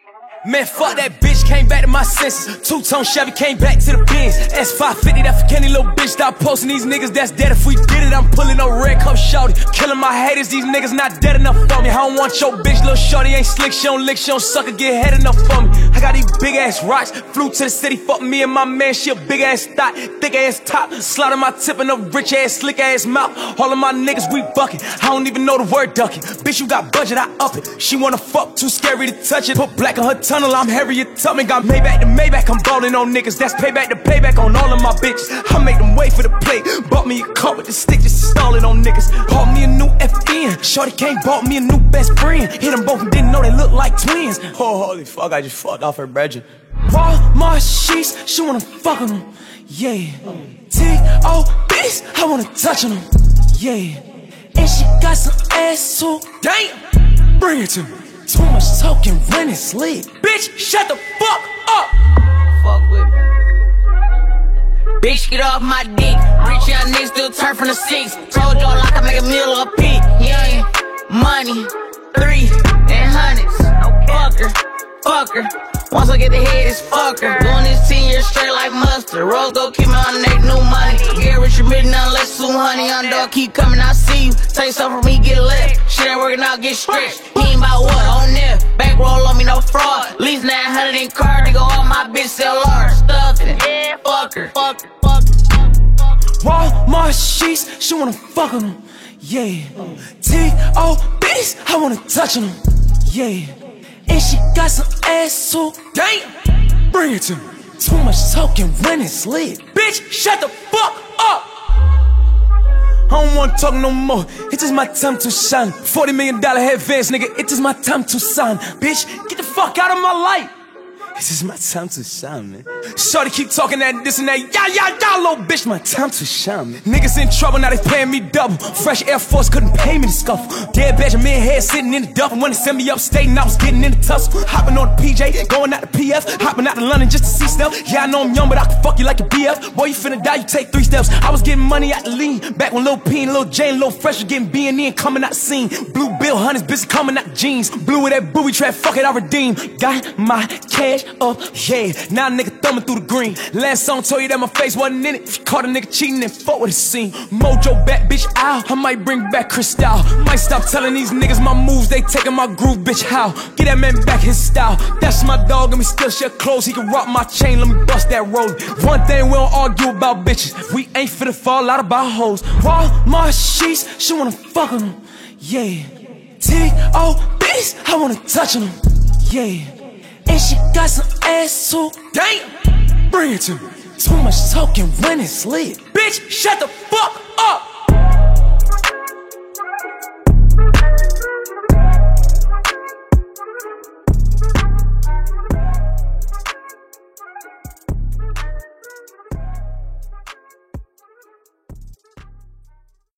Man, fuck that bitch, came back to my senses. Two-tone Chevy, came back to the Benz. S550, that for Kenny, little bitch. Stop posting these niggas, that's dead. If we did it, I'm pulling no red cup shorty. Killing my haters, these niggas not dead enough for me. I don't want your bitch, little shorty ain't slick. She don't lick, she don't suck or get head enough for me. I got these big ass rocks, flew to the city, fuck me and my man. She a big ass thought, thick ass top. Slide on my tip and a rich ass, slick ass mouth. All of my niggas, we bucking. I don't even know the word ducking. Bitch, you got budget, I up it. She wanna fuck, too scary to touch it. Put black on her tunnel, I'm Harriet Tubman. Got Maybach to Maybach, I'm ballin' on niggas. That's payback to payback on all of my bitches. I make them wait for the plate. Bought me a car with the stick, just install it on niggas. Bought me a new FN. Shorty came, bought me a new best friend. Hit them both and didn't know they look like twins. Oh, holy fuck, I just fucked off her brethren. Walmart sheets, she wanna fuck on them. Yeah. T.O.B.'s, I wanna touch on them. Yeah. And she got some ass too. Damn. Bring it to me. Too much talking, running slick. Bitch, shut the fuck up. Fuck with me. Bitch, get off my dick. Rich young niggas still turn from the six. Told y'all I can make a meal or a pig. Young, money, 3 and hundreds. Fuck her, fuck her. Once I get the head, it's fuck her. Doing this 10 years straight like mustard. Rose go keep me on the new money. Get rich and million, unless too honey. Underdog keep coming, I see you. Take something from me, get left. Shit ain't working out, get stretched. He ain't about what, on there. Back roll on me, no fraud. Lease 900 in car, nigga, all my bitch sell large. Stuffing, yeah, fuck her, fuck her, fuck her. Walmart sheets, she wanna fuck on them. Yeah. T.O.B.'s, I wanna touch on them. Yeah. And she got some ass too. Damn. Bring it to me. Too much talking, running slick. Bitch, shut the fuck up. I don't wanna talk no more. It's just my time to shine. $40 million headbands, nigga. It's just my time to shine. Bitch, get the fuck out of my life. This is my time to shine, man. Shorty keep talking that, this and that. Yeah, little bitch, my time to shine, man. Niggas in trouble, now they paying me double. Fresh Air Force couldn't pay me to scuffle. Dead Benjamin head sitting in the duffel. When they send me upstate and I was getting in the tussle. Hopping on the PJ, going out to PF. Hopping out to London just to see stuff. Yeah, I know I'm young, but I can fuck you like a BF. Boy, you finna die, you take 3 steps. I was getting money out the lean. Back when Lil P and Lil J and Lil Fresh was getting B&E and coming out the scene. Blue Bill Hunters, bitches coming out the jeans. Blue with that booby trap, fuck it, I redeem. Got my cash up, yeah. Now a nigga thumbing through the green. Last song told you that my face wasn't in it. If you caught a nigga cheating, then fuck with the scene. Mojo back, bitch, out. I might bring back Cristal. Might stop telling these niggas my moves, they taking my groove, bitch, how? Get that man back his style. That's my dog, and me still share clothes. He can rock my chain, let me bust that road. One thing we don't argue about bitches. We ain't finna fall out about hoes. Walmart sheets, she wanna fuck on them. Yeah. T.O.B.'s, I wanna touch on them. Yeah. And she got some ass too. Damn. Bring it to me. Too much talking, running slick. Bitch, shut the fuck